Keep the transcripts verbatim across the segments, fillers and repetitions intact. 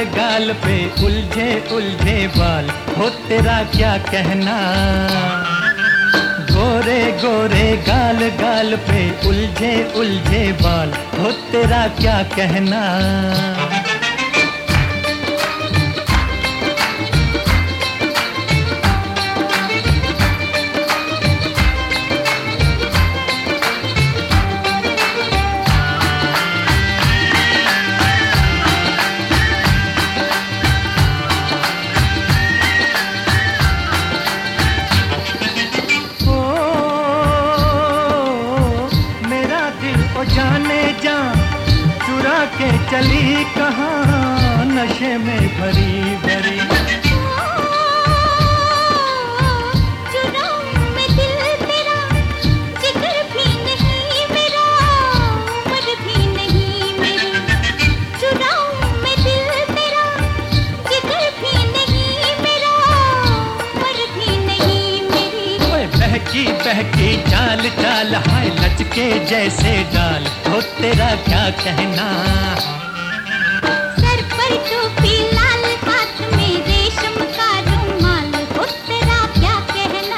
गाल पे उलझे उलझे बाल, हो तेरा क्या कहना। गोरे गोरे गाल गाल पे उलझे उलझे बाल, हो तेरा क्या कहना। जाने जा चुरा के चली कहाँ, नशे में भरी भरी। चुराऊं मैं दिल तेरा, जिगर भी नहीं मेरा, उम्र भी नहीं मेरी। चुराऊं मैं दिल तेरा, जिगर भी नहीं मेरा, उम्र भी नहीं मेरी। ओए बहकी बहकी चाल चाल, हाय लचके जैसे डाल, हो तेरा क्या कहना। सर पर टोपी लाल, हाथ में रेशम का रुमाल, हो तेरा क्या कहना।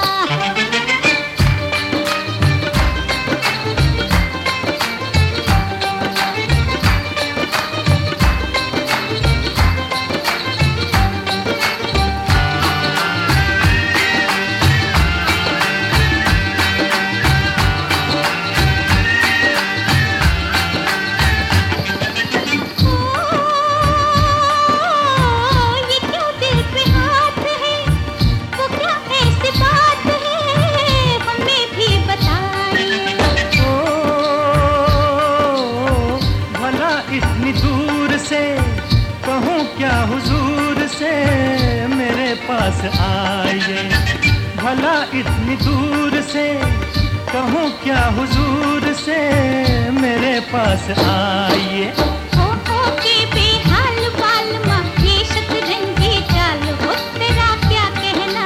से कहूँ क्या हुजूर से मेरे पास आइए, भला इतनी दूर से कहूँ क्या हुजूर से मेरे पास आइए। हो हो के बेहाल बाल माँ, ये शतरंगी चाल, हो तेरा क्या कहना।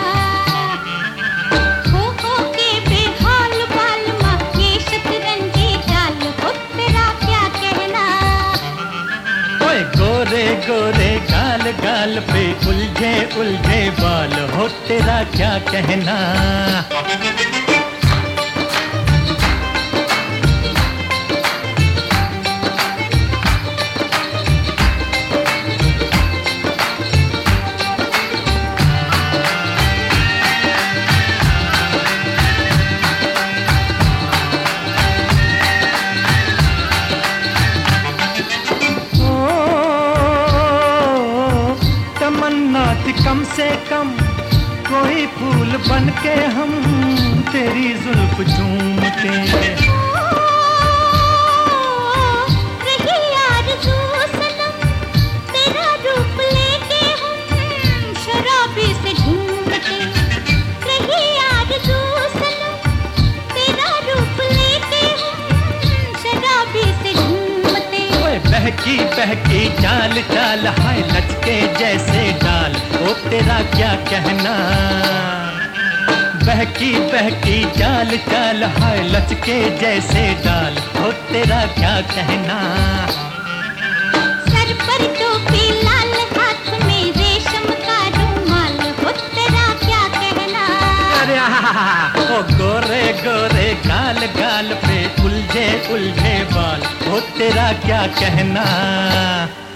हो हो के बेहाल बाल माँ, ये शतरंगी चाल, हो तेरा क्या कहना। ओए गोरे गोरे गाल गाल पे उलझे उलझे बाल, हो तेरा क्या कहना। तमन्ना थी कम से कम कोई फूल बन के हम तेरी जुल्फ झूमते। रही आरज़ू सनम, तेरा रूप लेके हम शराबी से झूमते। रही आरज़ू सनम, तेरा रूप लेके हम शराबी से झूमते। ओए बहकी बहकी चाल चाल, हाय लचके जैसे डाल, ओ तेरा क्या कहना। बहकी बहकी चाल चाल, हाय लचके जैसे डाल, ओ तेरा क्या कहना। सर पर टोपी लाल, हाथ में रेशम का रुमाल, हो तेरा क्या कहना। अरे ओ गोरे गोरे गाल गाल पे उलझे उलझे बाल, ओ तेरा क्या कहना।